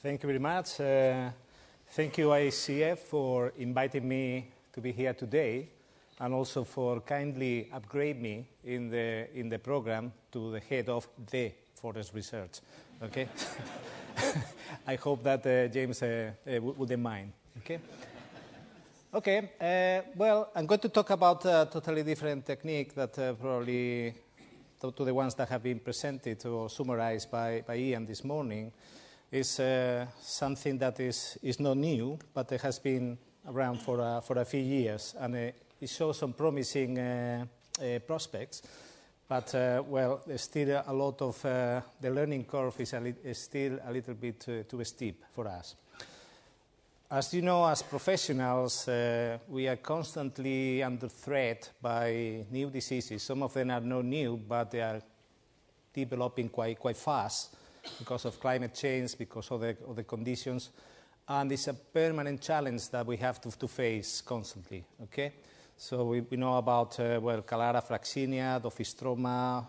Thank you very much. Thank you, ICF, for inviting me to be here today, and also for kindly upgrade me in the program to the head of the forest research. Okay. I hope that James wouldn't mind. Okay. Okay. Well, I'm going to talk about a totally different technique that probably to the ones that have been presented or summarized by Ian this morning. Is something that is not new, but it has been around for a few years, and it shows some promising prospects. But well, there's still a lot of the learning curve is still a little bit too steep for us. As you know, as professionals, we are constantly under threat by new diseases. Some of them are not new, but they are developing quite fast, because of climate change, because of the conditions, and it's a permanent challenge that we have to face constantly. Okay, so we know about well, Callara fraxinia, Dophystroma,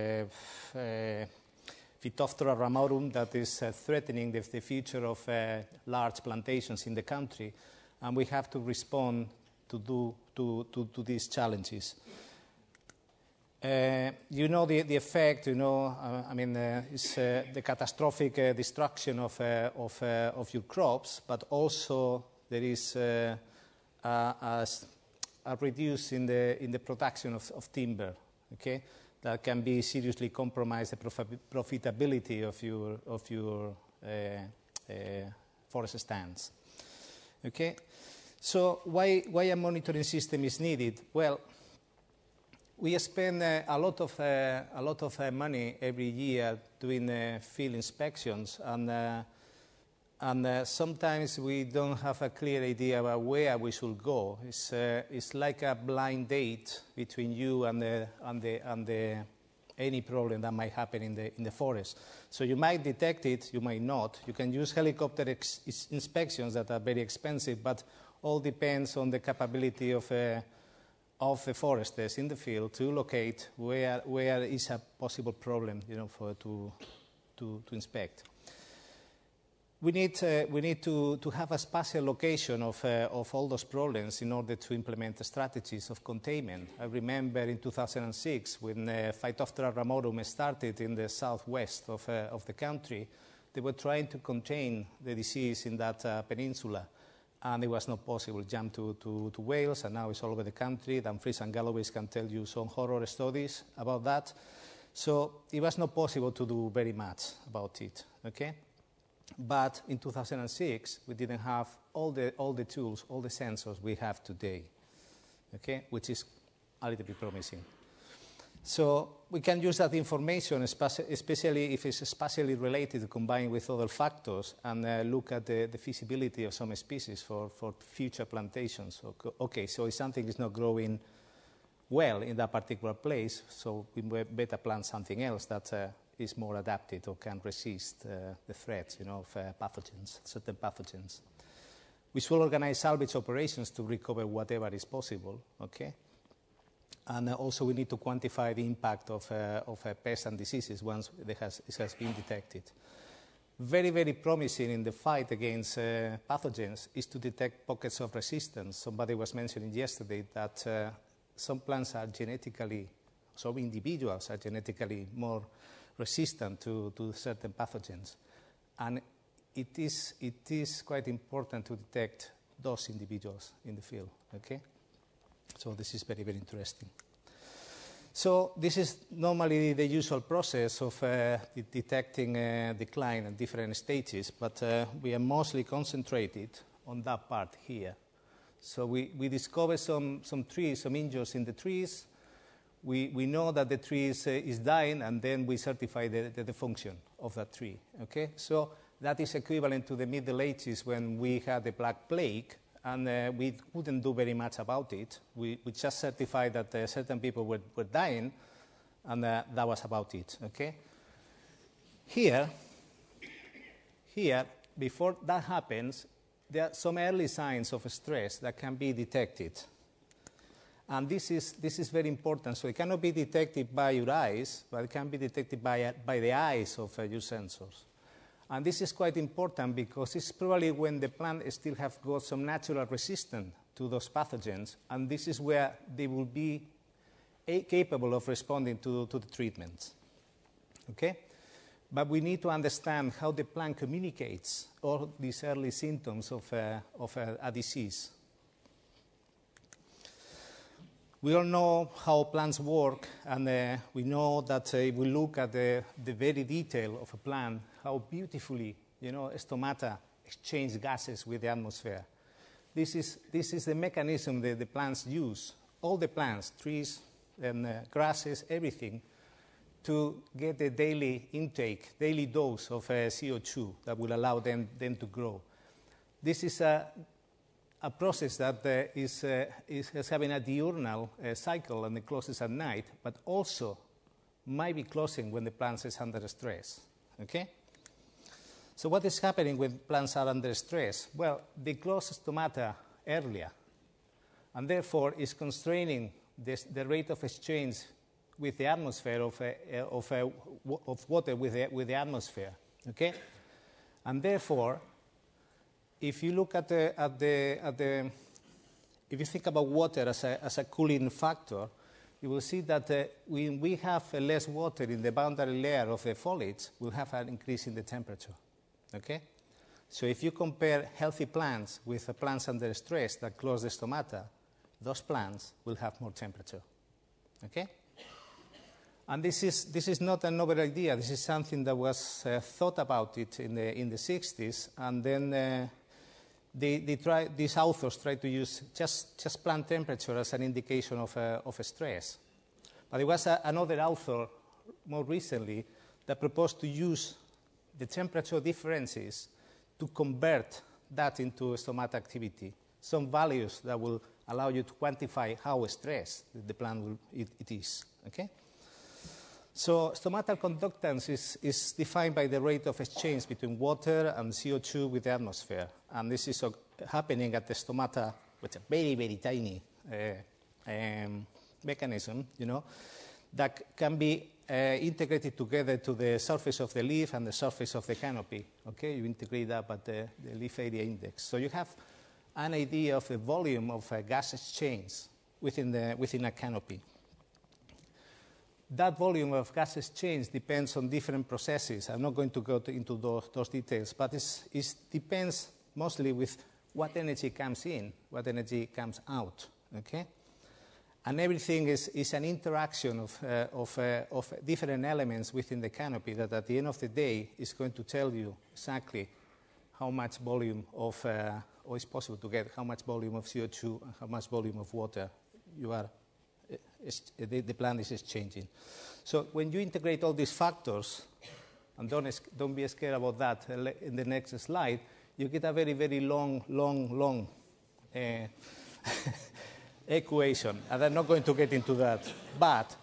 Phytophthora ramorum, that is threatening the future of large plantations in the country, and we have to respond to these challenges. You know the effect. You know, I mean, it's the catastrophic destruction of your crops, but also there is a reduce in the production of timber. Okay, that can be seriously compromise the profitability of your forest stands. Okay, so why a monitoring system is needed? Well, we spend a lot of money every year doing field inspections, and sometimes we don't have a clear idea about where we should go. It's like a blind date between you and any problem that might happen in the forest. So you might detect it, you might not. You can use helicopter inspections that are very expensive, but all depends on the capability of the foresters in the field to locate where is a possible problem, you know, to inspect. We need to have a spatial location of all those problems in order to implement strategies of containment. I remember in 2006 when Phytophthora ramorum started in the southwest of the country, they were trying to contain the disease in that peninsula. And it was not possible. Jump to Wales, and now it's all over the country. Dumfries and Galloway can tell you some horror stories about that. So it was not possible to do very much about it. Okay, but in 2006 we didn't have all the tools, all the sensors we have today. Okay, which is a little bit promising. So we can use that information, especially if it's spatially related, combined with other factors, and look at the feasibility of some species for future plantations. Okay, so if something is not growing well in that particular place, so we better plant something else that is more adapted or can resist the threats, you know, of pathogens, certain pathogens. We should organize salvage operations to recover whatever is possible. Okay. And also we need to quantify the impact of pests and diseases once it has been detected. Very, very promising in the fight against pathogens is to detect pockets of resistance. Somebody was mentioning yesterday that some plants are genetically, some individuals are genetically more resistant to certain pathogens. And it is quite important to detect those individuals in the field. Okay? So this is very, very interesting. So this is normally the usual process of detecting decline at different stages, but we are mostly concentrated on that part here. So we discover some trees, some injuries in the trees. We know that the tree is dying, and then we certify the function of that tree. Okay, so that is equivalent to the Middle Ages when we had the Black Plague. And we couldn't do very much about it. We just certified that certain people were dying, and that was about it. Okay. Here, before that happens, there are some early signs of stress that can be detected, and this is very important. So it cannot be detected by your eyes, but it can be detected by the eyes of your sensors. And this is quite important because it's probably when the plant still have got some natural resistance to those pathogens, and this is where they will be capable of responding to the treatments. Okay? But we need to understand how the plant communicates all these early symptoms of a disease. We all know how plants work, and we know that if we look at the very detail of a plant, how beautifully, stomata exchange gases with the atmosphere. This is the mechanism that the plants use, all the plants, trees and grasses, everything, to get the daily intake, daily dose of CO2 that will allow them to grow. This is a process that is having a diurnal cycle and it closes at night, but also might be closing when the plant is under stress. Okay? So what is happening when plants are under stress? Well, they close stomata earlier, and therefore is constraining the rate of exchange with the atmosphere of water with the atmosphere. Okay? And therefore, if you look at if you think about water as a cooling factor, you will see that when we have less water in the boundary layer of the foliage, we'll have an increase in the temperature. Okay? So if you compare healthy plants with plants under stress that close the stomata, those plants will have more temperature. Okay? And this is not a novel idea. This is something that was thought about it in the 60s, and then these authors tried to use just plant temperature as an indication of stress. But there was another author more recently that proposed to use the temperature differences to convert that into stomata activity, some values that will allow you to quantify how stressed the plant it is. Okay? So stomatal conductance is defined by the rate of exchange between water and CO2 with the atmosphere. And this is happening at the stomata with a very, very tiny mechanism, that can be integrated together to the surface of the leaf and the surface of the canopy. Okay, you integrate that at the leaf area index. So you have an idea of the volume of gas exchange within a canopy. That volume of gas exchange depends on different processes. I'm not going to go into those details, but it depends mostly with what energy comes in, what energy comes out. Okay? And everything is an interaction of different elements within the canopy that at the end of the day is going to tell you exactly how much volume of, or it's possible to get how much volume of CO2 and how much volume of water the plant is exchanging. So when you integrate all these factors, and don't be scared about that in the next slide, you get a very, very long equation, and I'm not going to get into that. But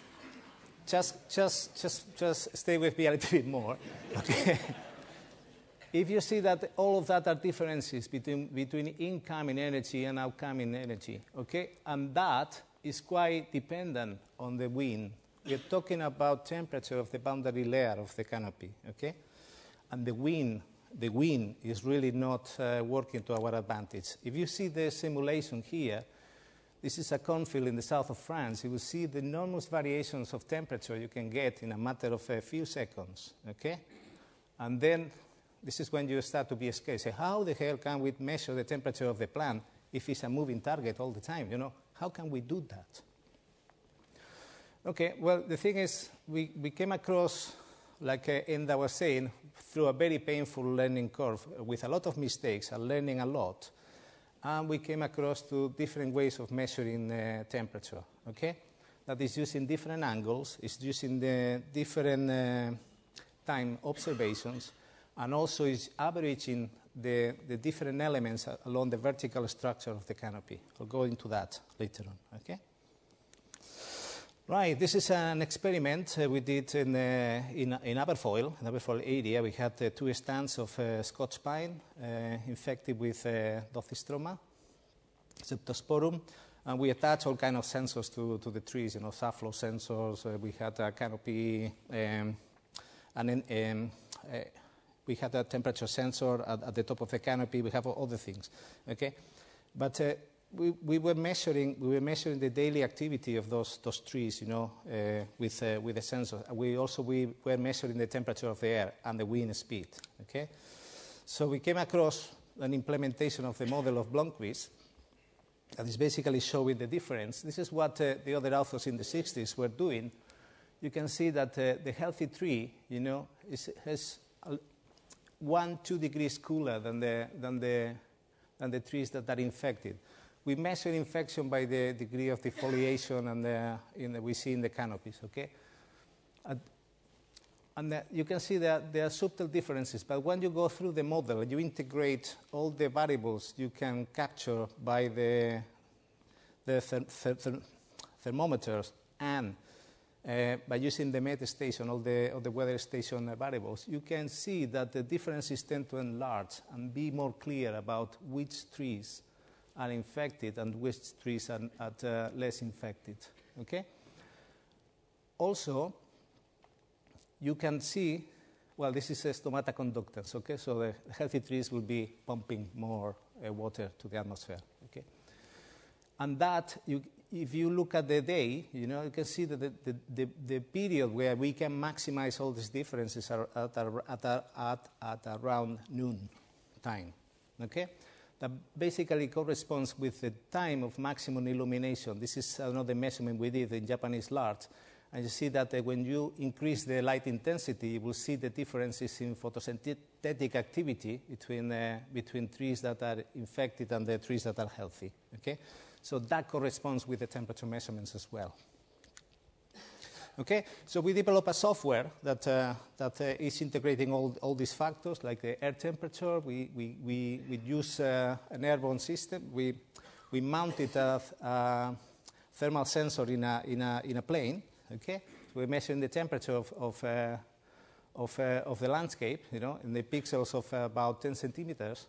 just stay with me a little bit more. Okay? If you see that all of that are differences between incoming energy and outgoing energy, okay, and that is quite dependent on the wind. We're talking about temperature of the boundary layer of the canopy, okay, and the wind is really not working to our advantage. If you see the simulation here, this is a cornfield in the south of France. You will see the enormous variations of temperature you can get in a matter of a few seconds, okay? And then this is when you start to be scared. Say, how the hell can we measure the temperature of the plant if it's a moving target all the time, How can we do that? Okay, well, the thing is, we came across, like Enda was saying, through a very painful learning curve with a lot of mistakes and learning a lot. And we came across to different ways of measuring temperature, okay? That is using different angles, it's using the different time observations, and also is averaging the different elements along the vertical structure of the canopy. I'll go into that later on, okay? Right, this is an experiment we did in Aberfoyle area. We had 2 stands of Scotch pine infected with Dothystroma septosporum, and we attached all kinds of sensors to the trees, soft flow sensors. We had a canopy, we have a temperature sensor at the top of the canopy. We have other things, okay? But we were measuring the daily activity of those trees, you know, with the sensor. We were measuring the temperature of the air and the wind speed, okay? So we came across an implementation of the model of Blomqvist that is basically showing the difference. This is what the other authors in the 60s were doing. You can see that the healthy tree, you know, has 1-2 degrees cooler than the trees that are infected. We measure infection by the degree of defoliation and we see in the canopies, okay? And you can see that there are subtle differences, but when you go through the model, you integrate all the variables you can capture by the thermometers and by using the met station, all the weather station variables, you can see that the differences tend to enlarge and be more clear about which trees are infected and which trees are less infected, okay? Also, you can see, well, this is a stomata conductans, okay? So the healthy trees will be pumping more water to the atmosphere, okay? And that, if you look at the day, you know, you can see that the period where we can maximize all these differences are at around noon time, okay? That basically corresponds with the time of maximum illumination. This is another measurement we did in Japanese larch. And you see that when you increase the light intensity, you will see the differences in photosynthetic activity between trees that are infected and the trees that are healthy. Okay? So that corresponds with the temperature measurements as well. Okay? So we develop a software that is integrating all these factors, like the air temperature. We use an airborne system. We mounted a thermal sensor in a plane. Okay, so we're measuring the temperature of the landscape, you know, in the pixels of about 10 centimeters.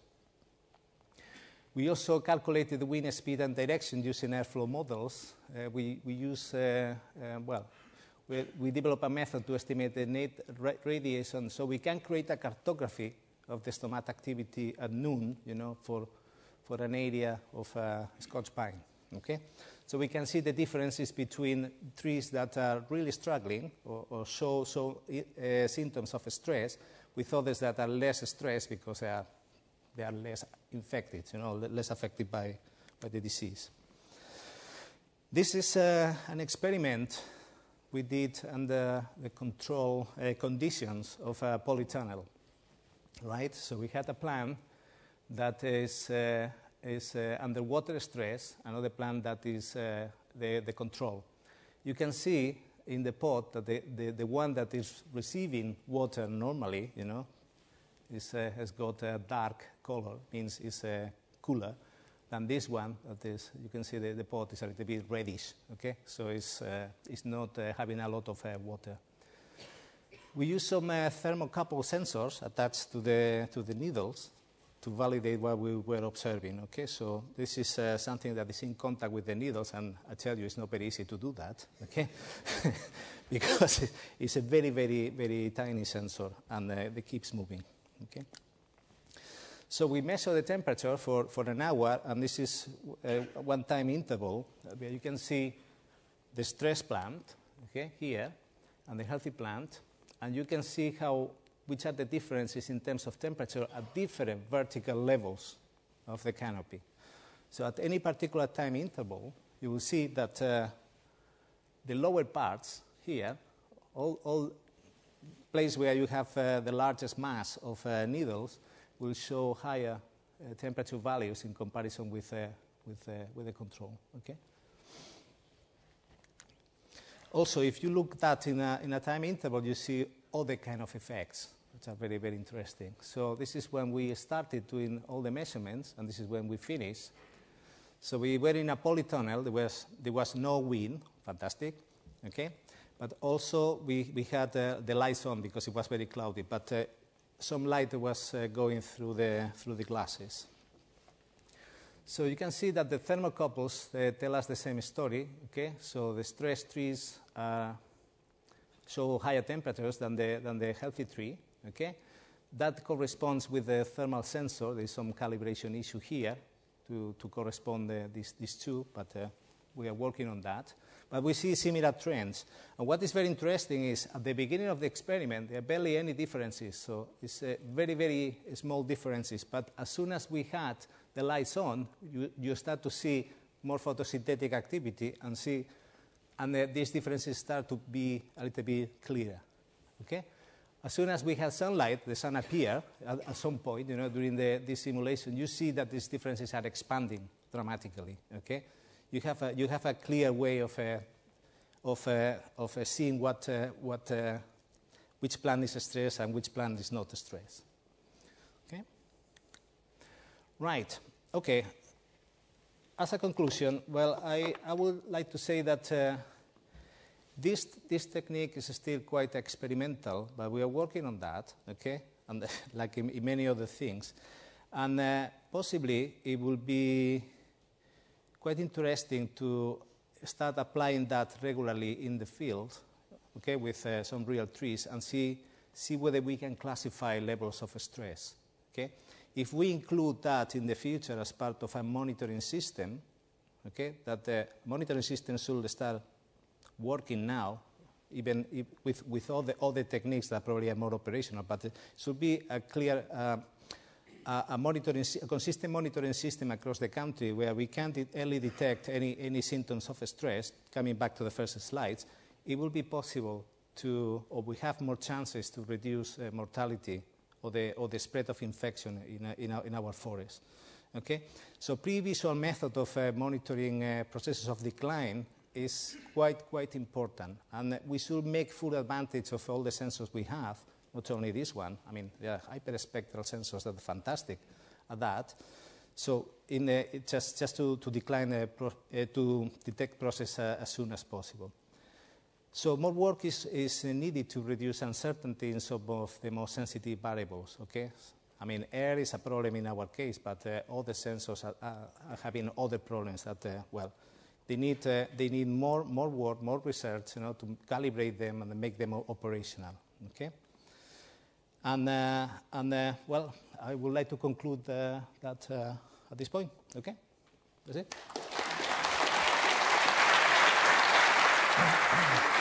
We also calculated the wind speed and direction using airflow models. We develop a method to estimate the net radiation, so we can create a cartography of the stomata activity at noon, you know, for an area of Scotch pine. Okay. So we can see the differences between trees that are really struggling or show symptoms of stress with others that are less stressed because they are less infected, you know, less affected by the disease. This is an experiment we did under the control conditions of a polytunnel, right? So we had a plant that is underwater stress, another plant that is the control. You can see in the pot that the one that is receiving water normally, you know, has got a dark color, means it's cooler than this one. That is, you can see the pot is a little bit reddish. Okay, so it's not having a lot of water. We use some thermocouple sensors attached to the needles to validate what we were observing, okay? So this is something that is in contact with the needles, and I tell you, it's not very easy to do that, okay? Because it's a very, very, very tiny sensor, and it keeps moving, okay? So we measure the temperature for an hour, and this is a one-time interval. Where you can see the stress plant, okay, here, and the healthy plant, and you can see which are the differences in terms of temperature at different vertical levels of the canopy. So at any particular time interval, you will see that the lower parts here, all place where you have the largest mass of needles, will show higher temperature values in comparison with the control. Okay. Also, if you look at that in a time interval, you see other kind of effects, which are very, very interesting. So this is when we started doing all the measurements, and this is when we finished. So we were in a polytunnel. There was no wind, fantastic, okay? But also we had the lights on because it was very cloudy, but some light was going through the glasses. So you can see that the thermocouples tell us the same story, okay? So the stress trees show higher temperatures than the healthy tree, okay? That corresponds with the thermal sensor. There's some calibration issue here to correspond these two, but we are working on that. But we see similar trends. And what is very interesting is at the beginning of the experiment, there are barely any differences. So it's very, very small differences. But as soon as we had the lights on, you start to see more photosynthetic activity and these differences start to be a little bit clearer. Okay? As soon as we have sunlight, the sun appears at some point, during this simulation, you see that these differences are expanding dramatically. Okay? You have a clear way of seeing which plant is stressed and which plant is not stressed. Okay? Right. Okay. As a conclusion, well, I would like to say that this technique is still quite experimental, but we are working on that, okay? And like in many other things. And possibly it will be quite interesting to start applying that regularly in the field, okay, with some real trees and see whether we can classify levels of stress, okay? If we include that in the future as part of a monitoring system, okay, that the monitoring system should start working now, even with all the techniques that probably are more operational, but it should be a clear, a consistent monitoring system across the country where we can early detect any symptoms of stress. Coming back to the first slides, it will be possible or we have more chances to reduce mortality or the spread of infection in our forest. Okay, so pre-visual method of monitoring processes of decline is quite important, and we should make full advantage of all the sensors we have. Not only this one. I mean, there are hyperspectral sensors that are fantastic at that. So, just to detect process as soon as possible. So more work is needed to reduce uncertainty in some of the more sensitive variables, okay? I mean, air is a problem in our case, but all the sensors are having other problems that, they need more work, more research, to calibrate them and make them operational, okay? And I would like to conclude that at this point, okay? That's it.